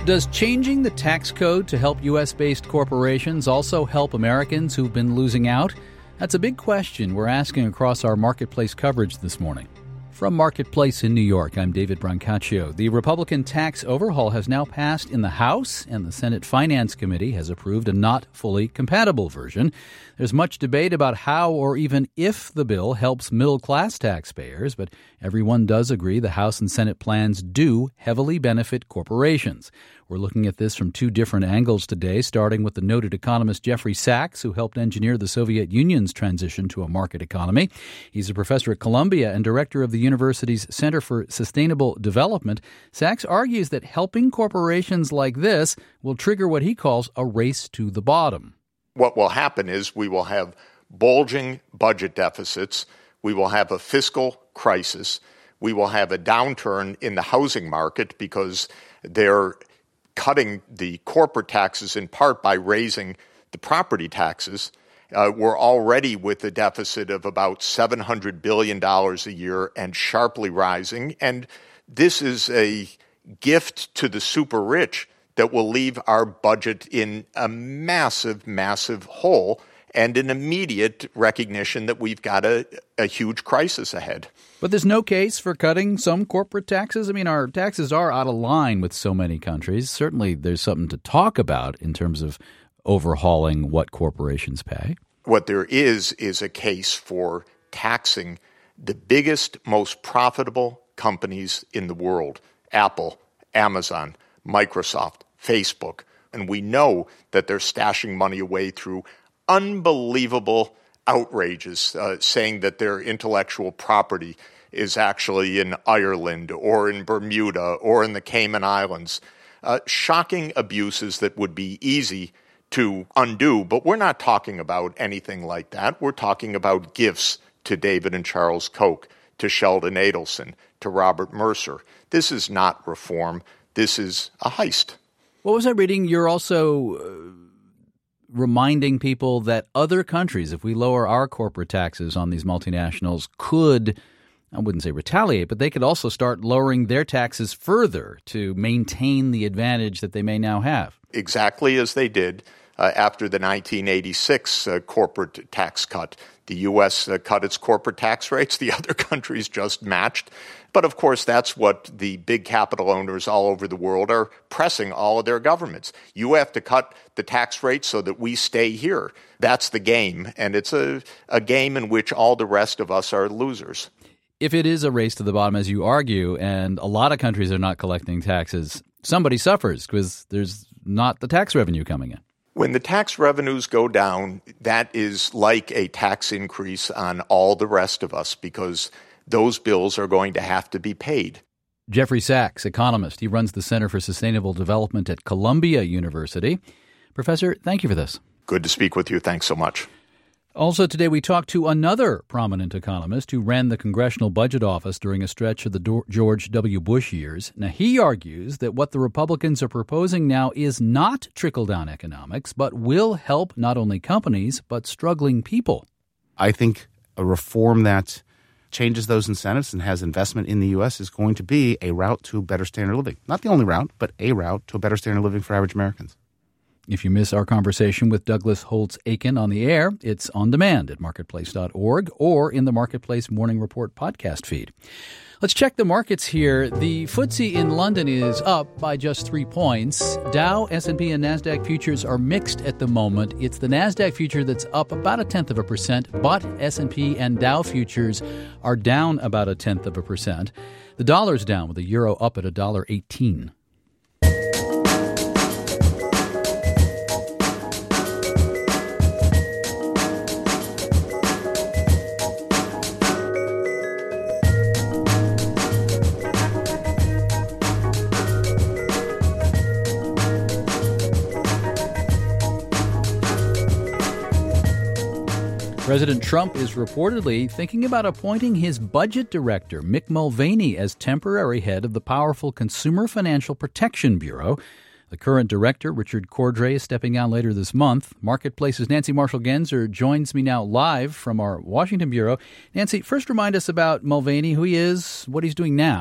Does changing the tax code to help U.S.-based corporations also help Americans who've been losing out? That's a big question we're asking across our Marketplace coverage this morning. From Marketplace in New York, I'm David Brancaccio. The Republican tax overhaul has now passed in the House, and the Senate Finance Committee has approved a not fully compatible version. There's much debate about how or even if the bill helps middle-class taxpayers, but everyone does agree the House and Senate plans do heavily benefit corporations. We're looking at this from two different angles today, starting with the noted economist Jeffrey Sachs, who helped engineer the Soviet Union's transition to a market economy. He's a professor at Columbia and director of the university's Center for Sustainable Development. Sachs argues that helping corporations like this will trigger what he calls a race to the bottom. What will happen is we will have bulging budget deficits. We will have a fiscal crisis. We will have a downturn in the housing market because they're cutting the corporate taxes in part by raising the property taxes. We're already with a deficit of about $700 billion a year and sharply rising. And this is a gift to the super rich that will leave our budget in a massive, massive hole and an immediate recognition that we've got a huge crisis ahead. But there's no case for cutting some corporate taxes? I mean, our taxes are out of line with so many countries. Certainly there's something to talk about in terms of overhauling what corporations pay. What there is a case for taxing the biggest, most profitable companies in the world: Apple, Amazon, Microsoft, Facebook. And we know that they're stashing money away through unbelievable outrages, saying that their intellectual property is actually in Ireland or in Bermuda or in the Cayman Islands. Shocking abuses that would be easy to undo, but we're not talking about anything like that. We're talking about gifts to David and Charles Koch, to Sheldon Adelson, to Robert Mercer. This is not reform. This is a heist. What was I reading? You're also reminding people that other countries, if we lower our corporate taxes on these multinationals, could, I wouldn't say retaliate, but they could also start lowering their taxes further to maintain the advantage that they may now have. Exactly as they did after the 1986 corporate tax cut. The U.S. cut its corporate tax rates. The other countries just matched. But, of course, that's what the big capital owners all over the world are pressing all of their governments. You have to cut the tax rate so that we stay here. That's the game, and it's a game in which all the rest of us are losers. If it is a race to the bottom, as you argue, and a lot of countries are not collecting taxes, somebody suffers because there's not the tax revenue coming in. When the tax revenues go down, that is like a tax increase on all the rest of us because those bills are going to have to be paid. Jeffrey Sachs, economist. He runs the Center for Sustainable Development at Columbia University. Professor, thank you for this. Good to speak with you. Thanks so much. Also today, we talked to another prominent economist who ran the Congressional Budget Office during a stretch of the George W. Bush years. Now, he argues that what the Republicans are proposing now is not trickle-down economics, but will help not only companies, but struggling people. I think a reform that changes those incentives and has investment in the U.S. is going to be a route to a better standard of living. Not the only route, but a route to a better standard of living for average Americans. If you miss our conversation with Douglas Holtz-Eakin on the air, it's on demand at marketplace.org or in the Marketplace Morning Report podcast feed. Let's check the markets here. The FTSE in London is up by just 3 points. Dow, S&P, and NASDAQ futures are mixed at the moment. It's the NASDAQ future that's up about 0.1%, but S&P and Dow futures are down about 0.1%. The dollar's down with the euro up at $1.18. President Trump is reportedly thinking about appointing his budget director, Mick Mulvaney, as temporary head of the powerful Consumer Financial Protection Bureau. The current director, Richard Cordray, is stepping down later this month. Marketplace's Nancy Marshall-Genzer joins me now live from our Washington bureau. Nancy, first remind us about Mulvaney, who he is, what he's doing now.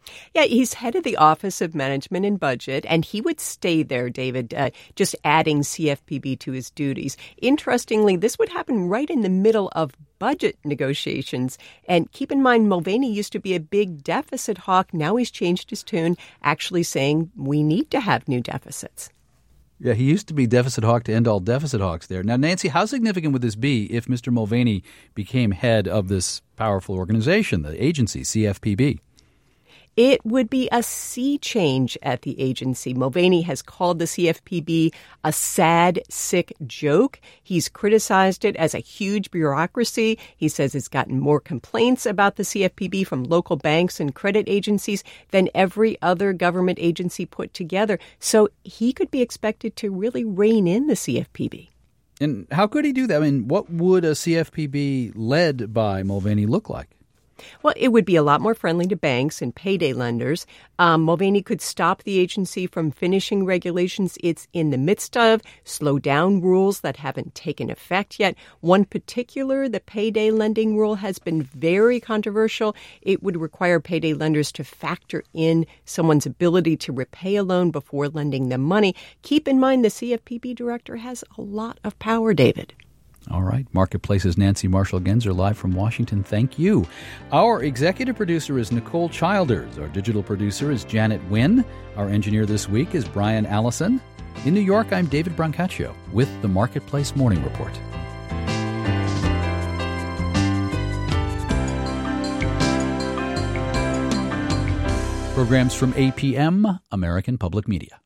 Yeah, he's head of the Office of Management and Budget, and he would stay there, David, just adding CFPB to his duties. Interestingly, this would happen right in the middle of budget negotiations. And keep in mind, Mulvaney used to be a big deficit hawk. Now he's changed his tune, actually saying we need to have new deficits. Yeah, he used to be deficit hawk to end all deficit hawks there. Now, Nancy, how significant would this be if Mr. Mulvaney became head of this powerful organization, the agency, CFPB? It would be a sea change at the agency. Mulvaney has called the CFPB a sad, sick joke. He's criticized it as a huge bureaucracy. He says it's gotten more complaints about the CFPB from local banks and credit agencies than every other government agency put together. So he could be expected to really rein in the CFPB. And how could he do that? I mean, what would a CFPB led by Mulvaney look like? Well, it would be a lot more friendly to banks and payday lenders. Mulvaney could stop the agency from finishing regulations it's in the midst of, slow down rules that haven't taken effect yet. One particular, the payday lending rule, has been very controversial. It would require payday lenders to factor in someone's ability to repay a loan before lending them money. Keep in mind, the CFPB director has a lot of power, David. All right. Marketplace's Nancy Marshall-Genzer live from Washington. Thank you. Our executive producer is Nicole Childers. Our digital producer is Janet Wynn. Our engineer this week is Brian Allison. In New York, I'm David Brancaccio with the Marketplace Morning Report. Programs from APM, American Public Media.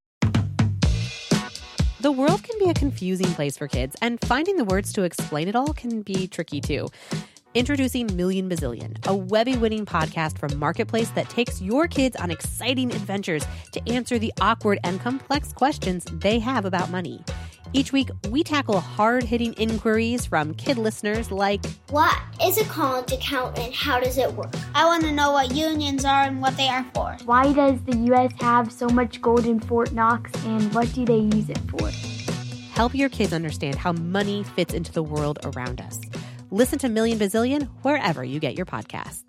The world can be a confusing place for kids, and finding the words to explain it all can be tricky too. Introducing Million Bazillion, a Webby-winning podcast from Marketplace that takes your kids on exciting adventures to answer the awkward and complex questions they have about money. Each week, we tackle hard-hitting inquiries from kid listeners like, what is a college account and how does it work? I want to know what unions are and what they are for. Why does the U.S. have so much gold in Fort Knox and what do they use it for? Help your kids understand how money fits into the world around us. Listen to Million Bazillion wherever you get your podcasts.